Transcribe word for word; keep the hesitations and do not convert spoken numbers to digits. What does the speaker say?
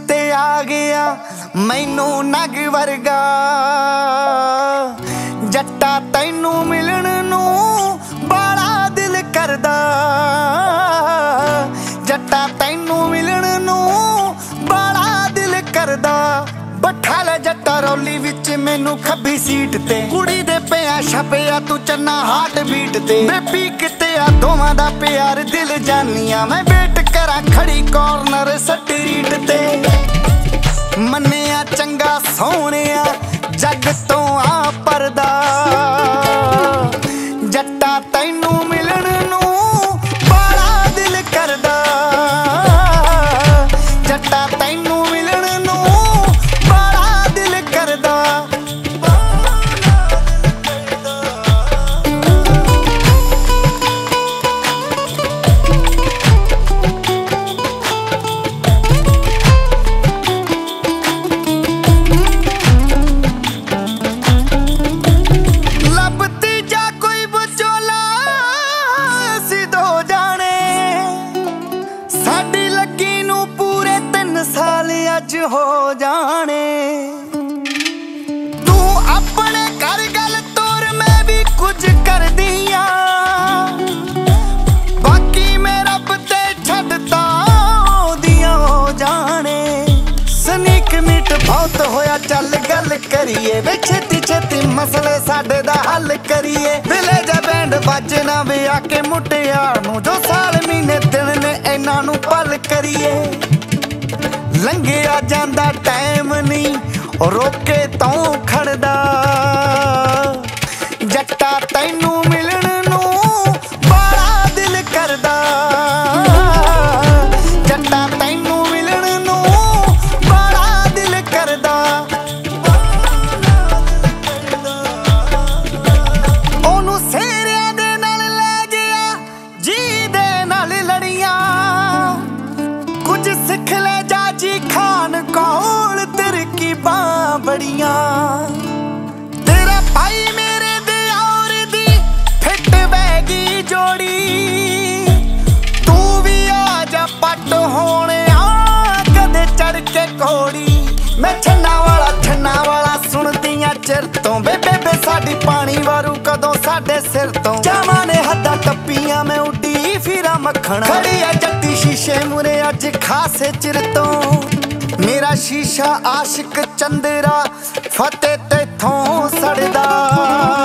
ते आ गया मैनू नग वर्गा। जट्टा तैनू मिलन नू बड़ा दिल करदा, जट्टा तैनू मिलन नू बड़ा दिल करदा। बैठा ले जट्टा रौली विच मैनू खब्बी सीट ते, कुड़ी दे पिया छपिया तू चन्ना हार्ट बीट ते। बेबी किते आ दोवां दा प्यार दिल जानिया, मैं वेट करा खड़ी कॉर्नर स्ट्रीट ते। मन्निया चंगा सोहणिया जग तो आ परदा, जट्टा तैनू मिलन नू बड़ा दिल करदा, जट्टा तैनू मिलन नू बड़ा दिल करदा। अज हो जाने तू अपने घर गल तोर, मैं भी कुछ कर दिया। बाकी मैं रब ते छड्डता दिया हो जाने। सनीक मीट बहुत होया चल गल करिए, वे छेती छेती मसले साडे दा हल करिए। विले जा बैंड बजना वे आके मुटियार नू, जो साल महीने दिन ने इन्हां नू पल करिए। लंघिया जांदा टाइम नहीं रोके तो खड़दा, जट्टा तैनू मिलन नू बड़ा दिल करदा, जट्टा तैनू मिलन नू बड़ा दिल करदा। ओनू सेरिया दे नाल ले गया जी दे नाल लड़ियां, कुछ सिख ले जाजी खान कौल तेरे की बां बड़ियां। तेरा भाई मेरे दे और दी फिट बैगी जोड़ी, तू भी आ जा पट होने आ कदे चढ़ के घोड़ी। मैं छन्ना वाला छन्ना वाला सुनदियां चिर तो, बेबे बे साडी पानी वारू कदों साडे सिर तो। जावां ने हद्दां टप्पियां मैं उड्डी फिरा मक्खण, खड़ी आ जट्टी शीशे मुरे अज खासे चिर तो। मेरा शीशा आशिक चंदेरा फतेह तेथों सड़दा।